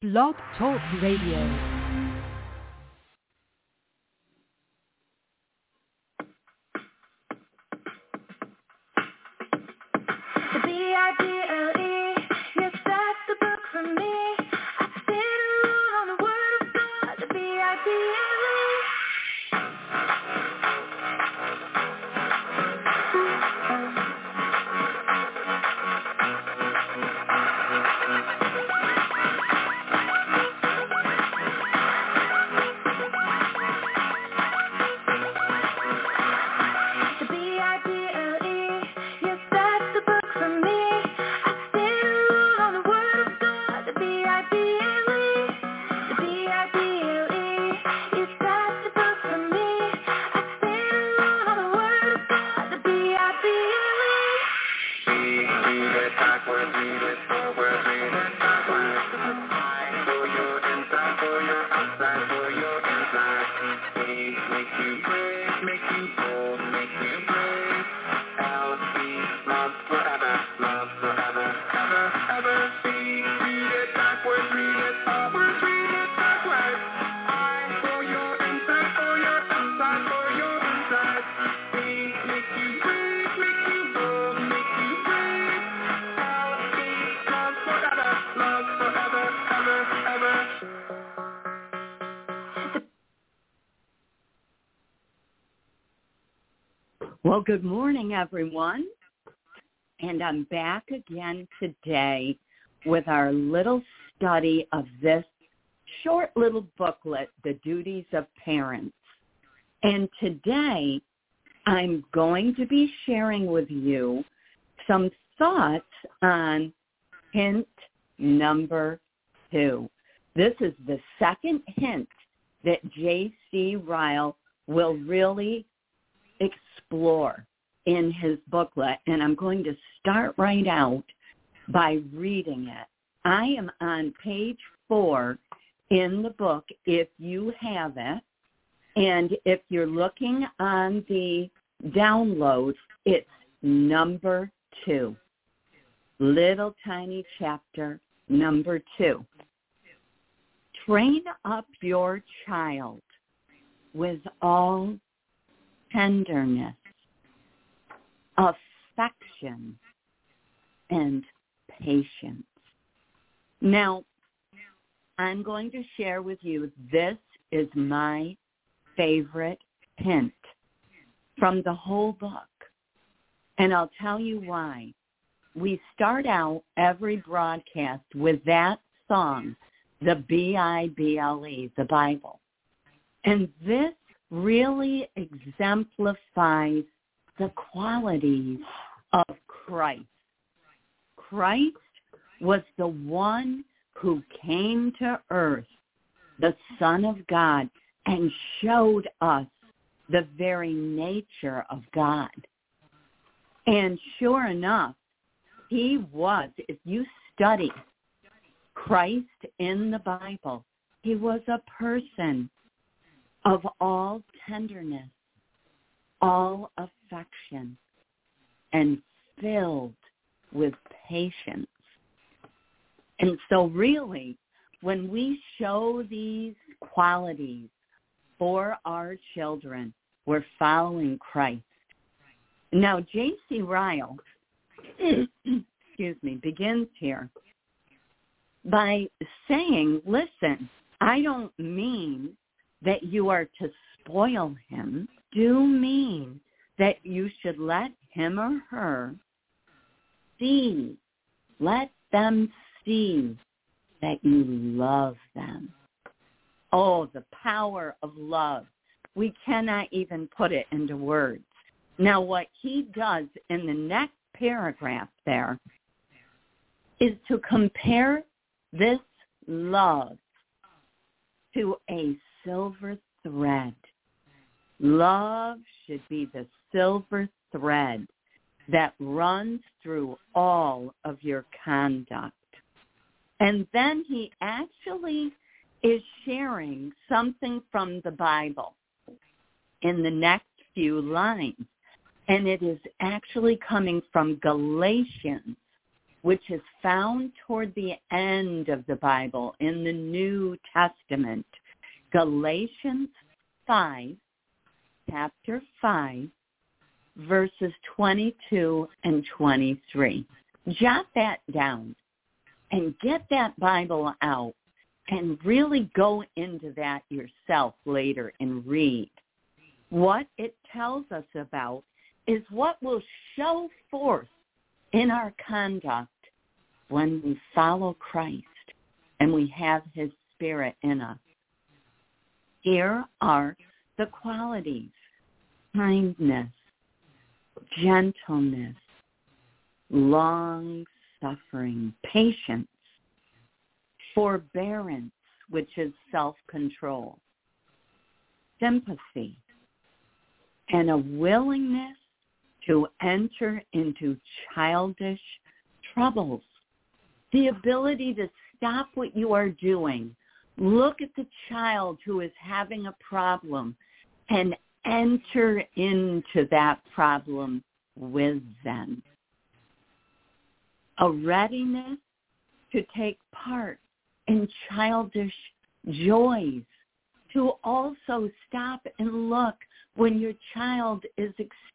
Blog Talk Radio. Well, good morning, everyone, and I'm back again today with our little study of this short little booklet, The Duties of Parents. And today, I'm going to be sharing with you some thoughts on hint number 2. This is the second hint that J.C. Ryle will really explore in his booklet, and I'm going to start right out by reading it. I am on page 4 in the book if you have it, and if you're looking on the downloads, it's number 2, little tiny chapter number 2. Train up your child with all tenderness, affection, and patience. Now, I'm going to share with you, this is my favorite hint from the whole book, and I'll tell you why. We start out every broadcast with that song, the Bible, the Bible, and this really exemplifies the qualities of Christ. Christ was the one who came to earth, the Son of God, and showed us the very nature of God. And sure enough, he was, if you study Christ in the Bible, he was a person of all tenderness, all affection, and filled with patience. And so really, when we show these qualities for our children, we're following Christ. Now, J.C. Ryle, begins here by saying, listen, I don't mean that you are to spoil him, do mean that you should let him or her see, let them see that you love them. Oh, the power of love. We cannot even put it into words. Now, what he does in the next paragraph there is to compare this love to a silver thread. Love should be the silver thread that runs through all of your conduct. And then he actually is sharing something from the Bible in the next few lines. And it is actually coming from Galatians which is found toward the end of the Bible in the New Testament. Galatians 5, chapter 5, verses 22 and 23. Jot that down and get that Bible out and really go into that yourself later and read. What it tells us about is what will show forth in our conduct when we follow Christ and we have his Spirit in us. Here are the qualities: kindness, gentleness, long-suffering, patience, forbearance, which is self-control, sympathy, and a willingness to enter into childish troubles. The ability to stop what you are doing, look at the child who is having a problem, and enter into that problem with them. A readiness to take part in childish joys, to also stop and look when your child is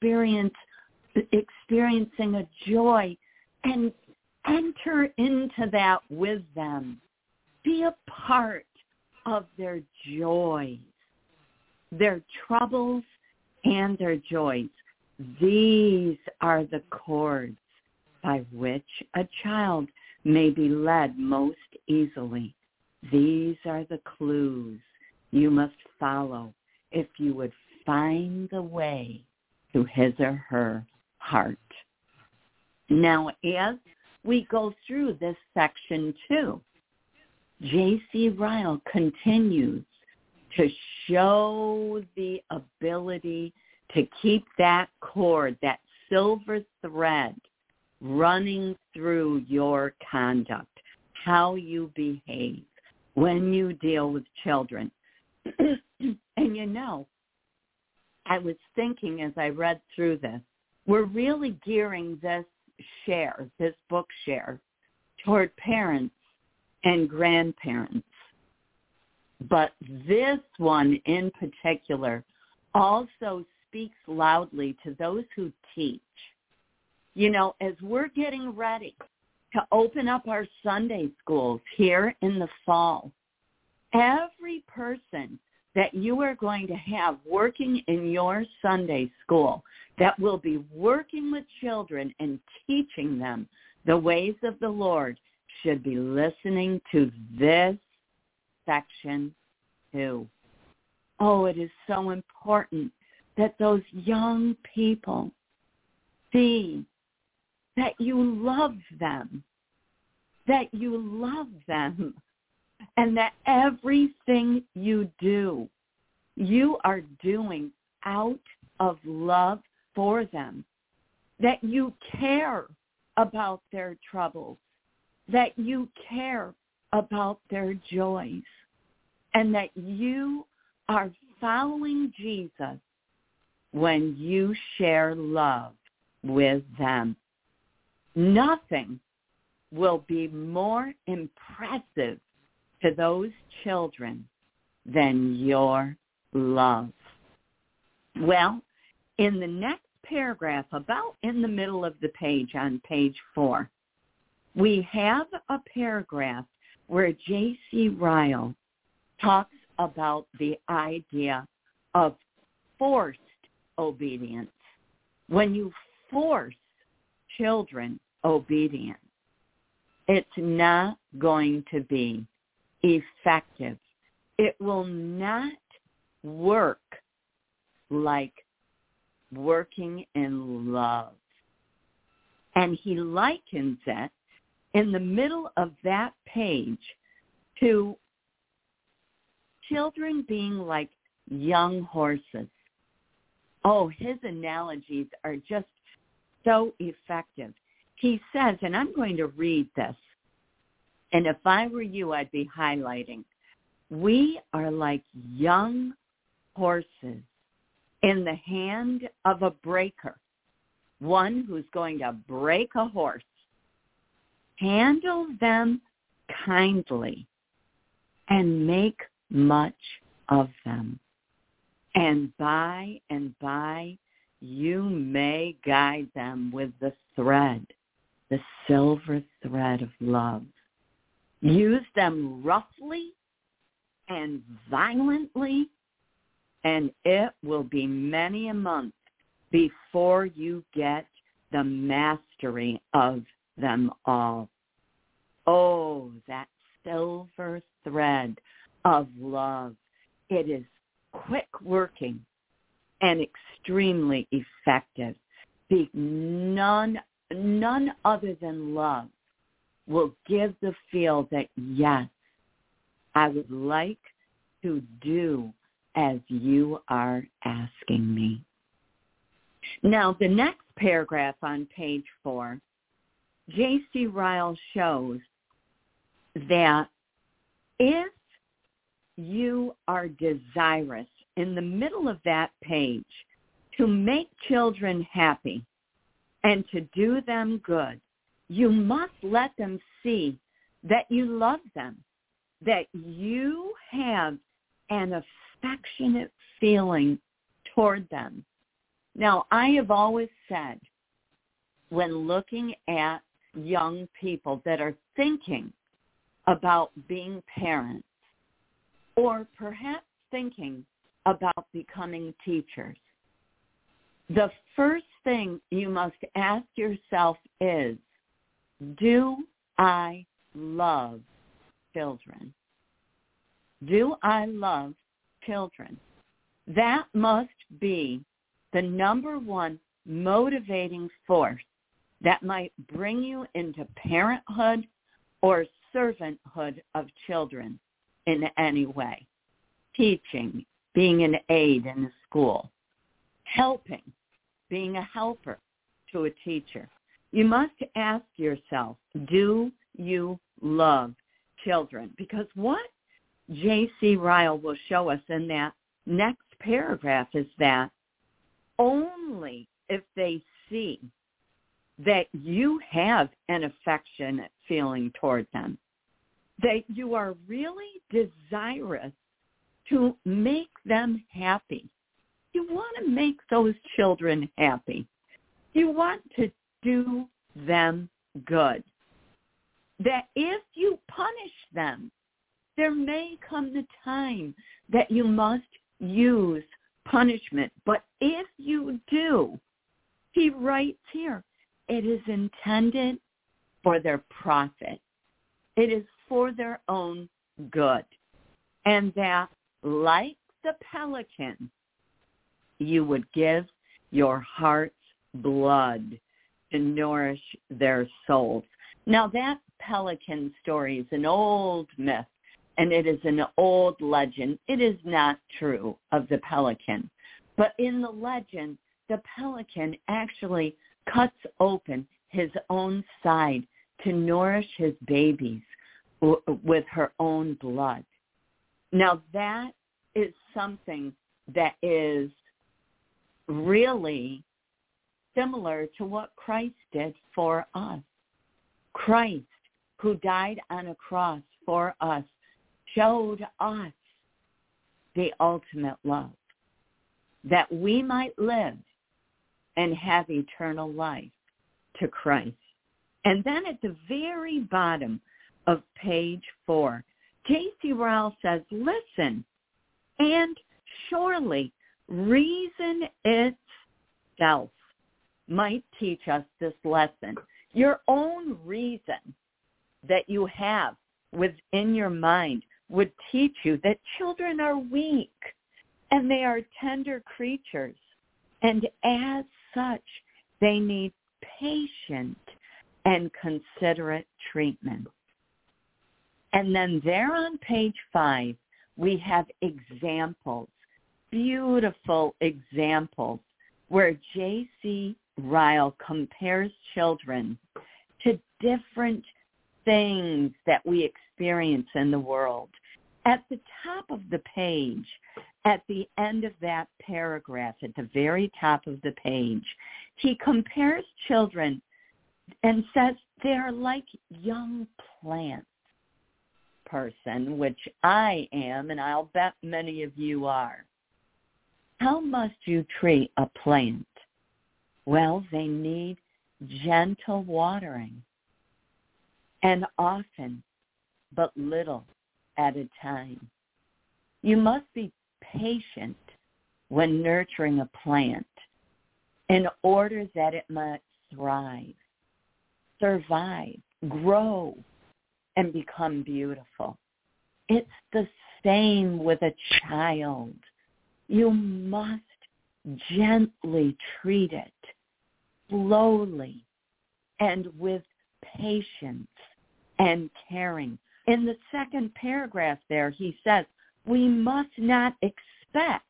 experiencing a joy and enter into that with them. Be a part of their joys, their troubles, and their joys. These are the cords by which a child may be led most easily. These are the clues you must follow if you would find the way to his or her heart. Now, as we go through this section 2, J.C. Ryle continues to show the ability to keep that cord, that silver thread, running through your conduct, how you behave when you deal with children. And you know, I was thinking as I read through this, we're really gearing this book share, toward parents and grandparents. But this one in particular also speaks loudly to those who teach. You know, as we're getting ready to open up our Sunday schools here in the fall, every person that you are going to have working in your Sunday school that will be working with children and teaching them the ways of the Lord should be listening to this section too. Oh, it is so important that those young people see that you love them, and that everything you do, you are doing out of love for them, that you care about their troubles, that you care about their joys, and that you are following Jesus when you share love with them. Nothing will be more impressive to those children than your love. Well, in the next paragraph, about in the middle of the page on page 4, we have a paragraph where J.C. Ryle talks about the idea of forced obedience. When you force children obedience, it's not going to be effective. It will not work like working in love. And he likens it in the middle of that page to children being like young horses. Oh, his analogies are just so effective. He says, and I'm going to read this, and if I were you, I'd be highlighting, we are like young horses in the hand of a breaker, one who's going to break a horse. handle them kindly, and make much of them. And by you may guide them with the thread, the silver thread of love. Use them roughly and violently, and it will be many a month before you get the mastery of them all. Oh, that silver thread of love. It is quick working and extremely effective. None other than love will give the feel that, yes, I would like to do as you are asking me. Now, the next paragraph on page 4, J.C. Ryle shows that if you are desirous in the middle of that page to make children happy and to do them good, you must let them see that you love them, that you have an affectionate feeling toward them. Now, I have always said, when looking at young people that are thinking about being parents, or perhaps thinking about becoming teachers, the first thing you must ask yourself is, do I love children? Do I love children? That must be the number one motivating force that might bring you into parenthood or servanthood of children in any way. Teaching, being an aide in a school, helping, being a helper to a teacher. You must ask yourself, do you love children? Because what J.C. Ryle will show us in that next paragraph is that only if they see that you have an affectionate feeling toward them, that you are really desirous to make them happy. You want to make those children happy. You want to do them good. That if you punish them, there may come the time that you must use punishment. But if you do, he writes here, it is intended for their profit. It is for their own good. And that, like the pelican, you would give your heart's blood to nourish their souls. Now, that pelican story is an old myth, and it is an old legend. It is not true of the pelican. But in the legend, the pelican actually cuts open his own side to nourish his babies with her own blood. Now, that is something that is really similar to what Christ did for us. Christ, who died on a cross for us, showed us the ultimate love, that we might live and have eternal life to Christ. And then at the very bottom of page 4, J.C. Ryle says, listen, and surely reason itself might teach us this lesson. Your own reason that you have within your mind would teach you that children are weak and they are tender creatures. And as such, they need patient and considerate treatment. And then there on page 5, we have examples, beautiful examples, where J.C. Ryle compares children to different things that we experience in the world. At the top of the page, at the end of that paragraph, at the very top of the page, he compares children and says they're like young plants, person, which I am, and I'll bet many of you are. How must you treat a plant? Well, they need gentle watering, and often, but little at a time. You must be patient when nurturing a plant in order that it might thrive, survive, grow, and become beautiful. It's the same with a child. You must gently treat it, slowly, and with patience and caring. In the second paragraph there, he says, we must not expect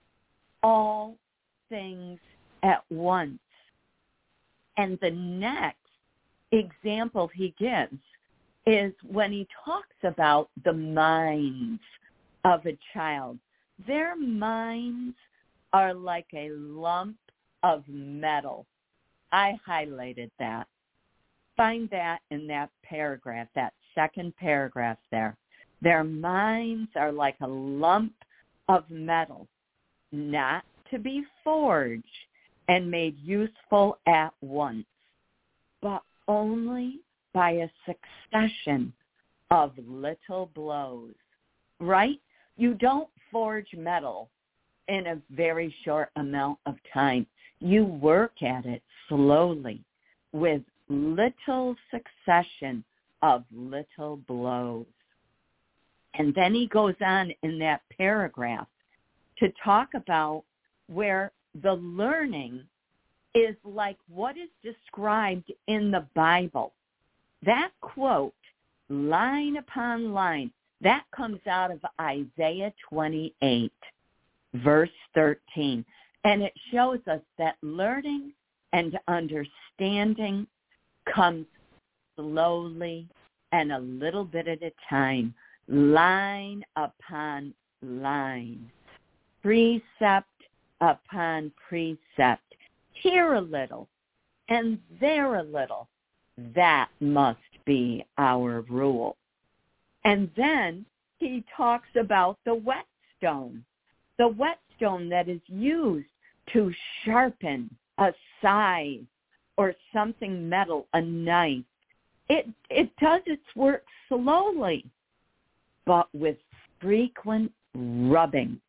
all things at once. And the next example he gives is when he talks about the minds of a child. Their minds are like a lump of metal. I highlighted that. Find that in that paragraph, that second paragraph there. Their minds are like a lump of metal, not to be forged and made useful at once, but only by a succession of little blows, right? You don't forge metal in a very short amount of time. You work at it slowly with little succession of little blows. And then he goes on in that paragraph to talk about where the learning is like what is described in the Bible. That quote, line upon line, that comes out of Isaiah 28, verse 13. And it shows us that learning and understanding comes slowly and a little bit at a time, line upon line, precept upon precept, here a little and there a little. That must be our rule. And then he talks about the whetstone that is used to sharpen a scythe or something metal, a knife. It does its work slowly, but with frequent rubbing.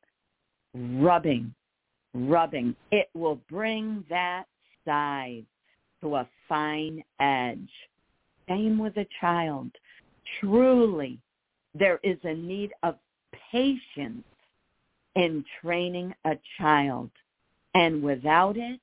It will bring that scythe to a fine edge. Same with a child. Truly, there is a need of patience in training a child. And without it,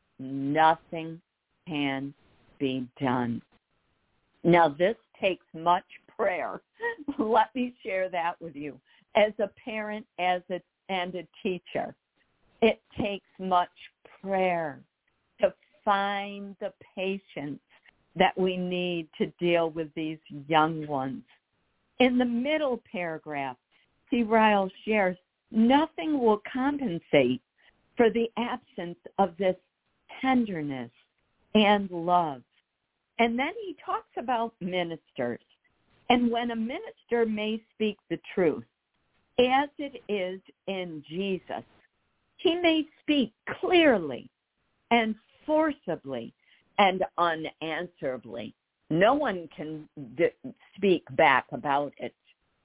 nothing can be done. Now, this takes much prayer. Let me share that with you. As a parent and a teacher, it takes much prayer to find the patience that we need to deal with these young ones. In the middle paragraph, C. Ryle shares, nothing will compensate for the absence of this tenderness and love. And then he talks about ministers. And when a minister may speak the truth, as it is in Jesus, he may speak clearly and forcibly and unanswerably. No one can speak back about it.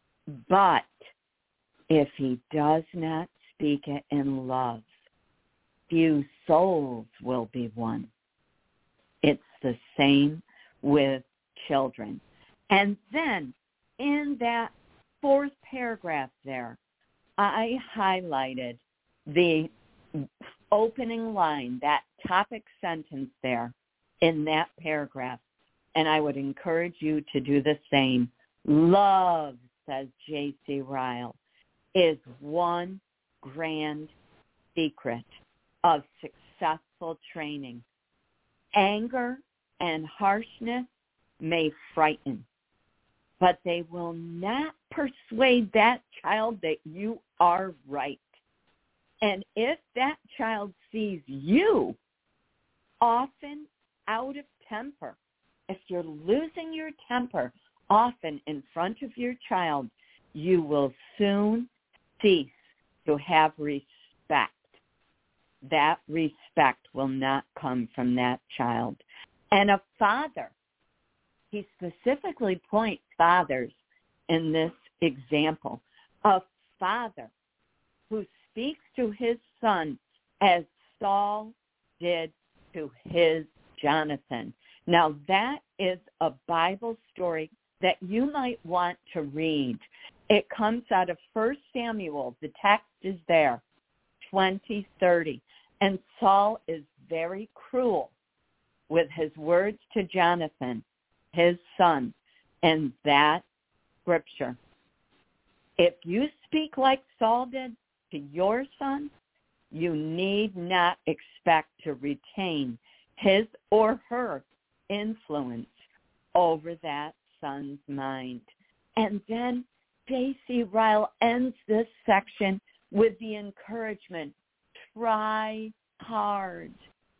But if he does not speak it in love, few souls will be won. It's the same with children. And then in that fourth paragraph there, I highlighted the opening line, that topic sentence there in that paragraph. And I would encourage you to do the same. Love, says J.C. Ryle, is one grand secret of successful training. Anger and harshness may frighten, but they will not persuade that child that you are right. And if that child sees you often out of temper if you're losing your temper often in front of your child, you will soon cease to have respect. That respect will not come from that child. And a father, he specifically points fathers in this example. A father who speaks to his son as Saul did to his Jonathan. Now that is a Bible story that you might want to read. It comes out of 1 Samuel. The text is there, 20:30. And Saul is very cruel with his words to Jonathan, his son, in that scripture. If you speak like Saul did to your son, you need not expect to retain his or her influence over that son's mind. And then J.C. Ryle ends this section with the encouragement, try hard.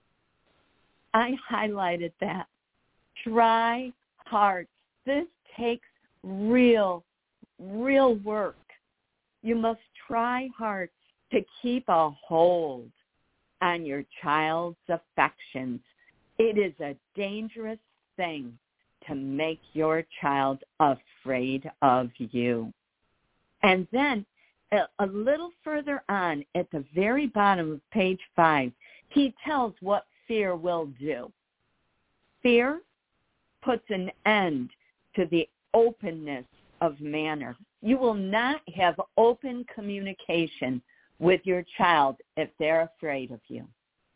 I highlighted that. Try hard. This takes real work. You must try hard to keep a hold on your child's affections. It is a dangerous thing to make your child afraid of you. And then a little further on at the very bottom of page 5, he tells what fear will do. Fear puts an end to the openness of manner. You will not have open communication with your child if they're afraid of you.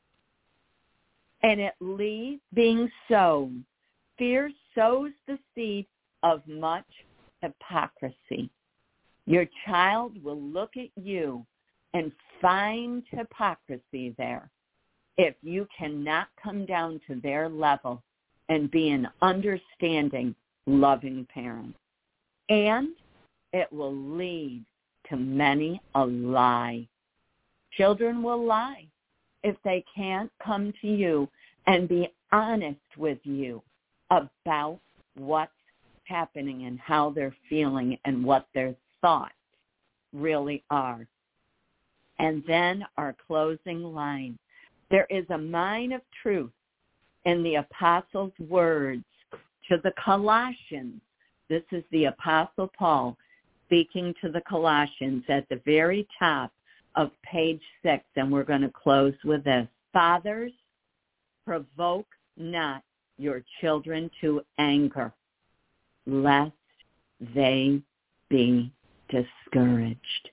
And it leaves being sown. Fear sows the seed of much hypocrisy. Your child will look at you and find hypocrisy there if you cannot come down to their level and be an understanding, loving parent. And it will lead to many a lie. Children will lie if they can't come to you and be honest with you about what's happening and how they're feeling and what their thoughts really are. And then our closing line. There is a mine of truth in the apostle's words to the Colossians. This is the Apostle Paul speaking to the Colossians at the very top of page 6, and we're going to close with this. Fathers, provoke not your children to anger, lest they be discouraged.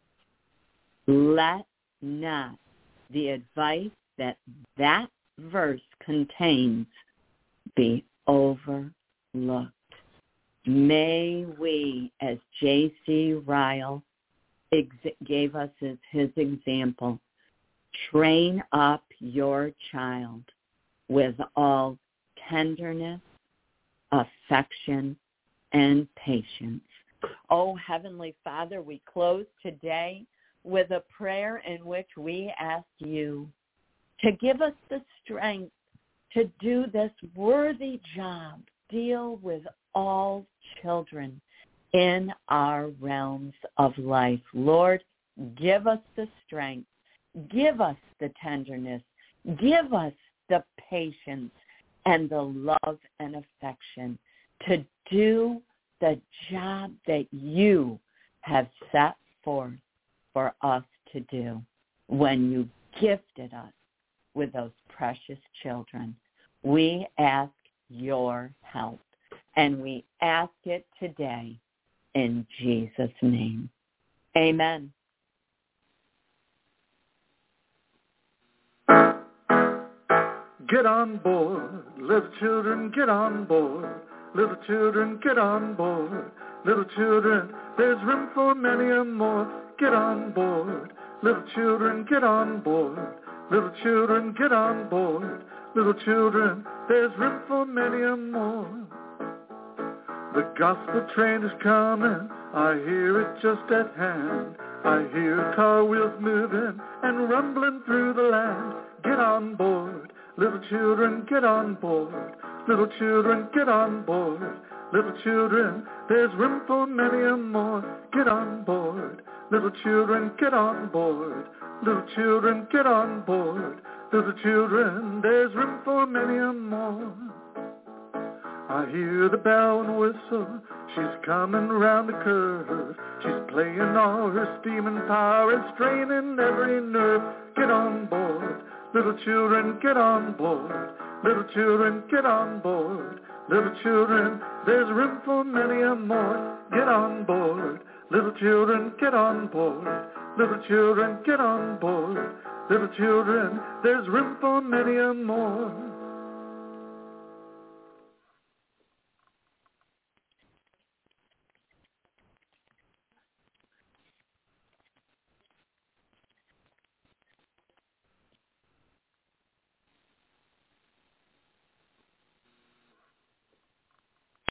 Let not the advice that verse contains be overlooked. May we, as J.C. Ryle gave us as his example, train up your child with all tenderness, affection, and patience. Oh, Heavenly Father, we close today with a prayer in which we ask you to give us the strength to do this worthy job, deal with all children in our realms of life. Lord, give us the strength, give us the tenderness, give us the patience and the love and affection to do the job that you have set forth for us to do when you gifted us with those precious children. We ask your help, and we ask it today in Jesus' name. Amen. Get on board, little children, get on board. Little children, get on board. Little children, there's room for many a more. Get on board. Little children, get on board. Little children, get on board. Little children, there's room for many a more. The gospel train is coming, I hear it just at hand. I hear car wheels moving and rumbling through the land. Get on board, little children, get on board. Little children, get on board. Little children, there's room for many a more. Get on board. Little children, get on board. Little children, get on board. Little children, there's room for many a more. I hear the bell and whistle. She's coming round the curve. She's playing all her steaming power and straining every nerve. Get on board. Little children, get on board. Little children, get on board. Little children, there's room for many a more. Get on board. Little children, get on board. Little children, get on board. Little children, there's room for many a more.